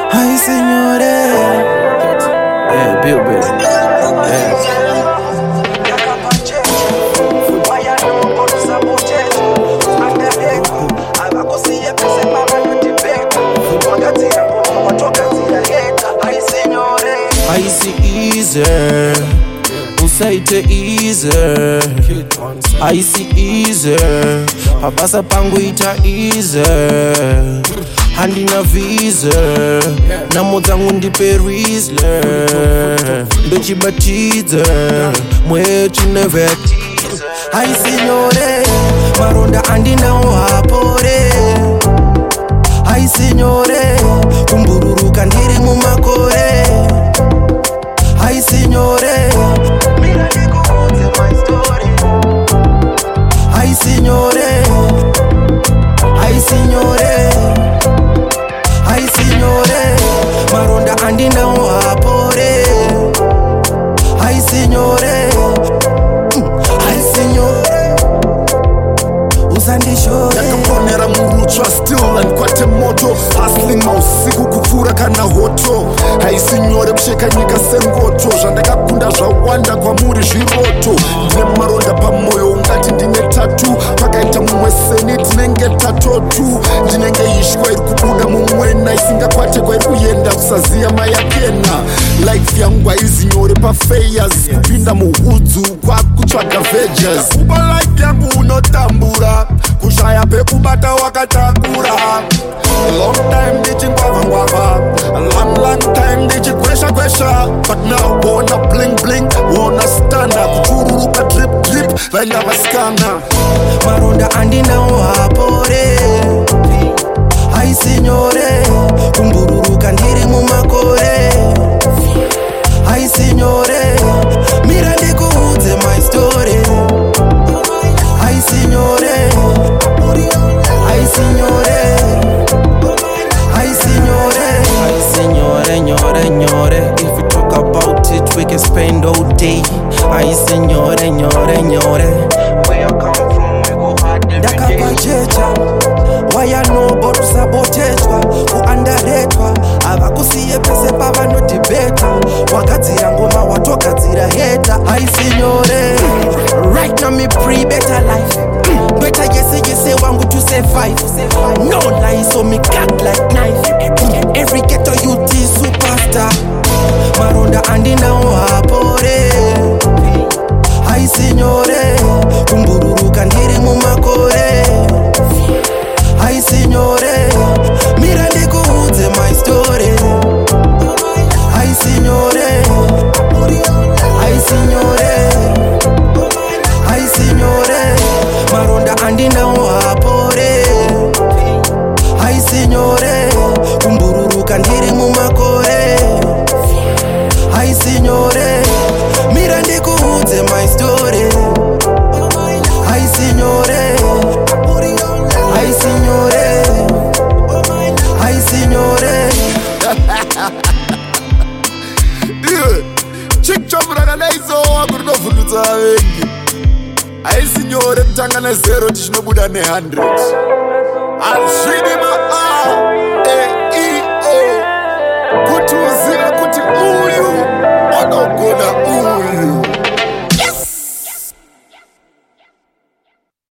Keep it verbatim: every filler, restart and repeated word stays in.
Ai signore. Yeah, Bill Bill. Yeah. I see easier, usaite easier. I see easier, pabasa pangu ita easier. Handina visa, namo zangu ndipe Riesler. Ndochi batiza, mwetu never teaser. Ai signore, maronda andina wapore. Ai signore, kumbururu kandiri mumakore. Ai signore, mira nikuunze my story. Ai signore, ai signore, ai signore, maronda andina wapore. Ai signore, ai signore, usandishore. Yakaponera muruchwa still and kwate moto. Hustling mausiku kufura kana hoto. Hai signore kusheka nyika sengoto. Zvandakakunda zvawanda kwa muri zviroto. Ndine maronda pamoyo ungati ndine tatu. Pakaita mumwe seni tinenge tatotu. Ndinenge ishwa iri kubuda mumwena. Isingakwate kwa iri kuyenda kusaziya mayakena. Life yangu haizi nyore pa fairs. Kupinda muhudzu kwa kutsvaga vegas. Kuba life yangu unotambura. Kushaya pekubata wakatakura. Long time ndichingwava ngwava. Long long time ndichikwesha kwesha. But now wona bling bling, wona standa. Kuchururuka drip drip, vainga vaskana. Maronda andina wapore. Ai signore, kumbururu kandiri mumakore. Ai signore, mira ndikuudze my story. Ai signore, ai signore, ai signore, ai signore, signore, signore. If we talk about it, we can spend all day. Ai signore, signore, signore. Where you come from, we go hard every day. Dakapachecha, why I know about sabotechwa, ku underratwa, avakusiye pese pava no debate. Wakadzira ngoma watokadzira heta. Ai signore, right now me pre better life. Better yes yes wangu to survive. No lies so me cut like knife. Every ghetto youth is superstar. Maronda andina wapore. Ai signore, kumbururu kandiri mumakore. Ai signore, mira ndikuudze my story. Ai signore, ai signore, ai signore, maronda andina wapore. Ai signore, kumbururu kandiri mumakore. Ai signore, mira ndikuudze my story. Ai signore, ai signore, ai signore. Chikchomurana naizo wakurinofundudza vengi. Ai signore kutanga nezero tichinobuda nehundred. Azvidi ma A, E, I, O. Kuti uzive kuti uyu anogona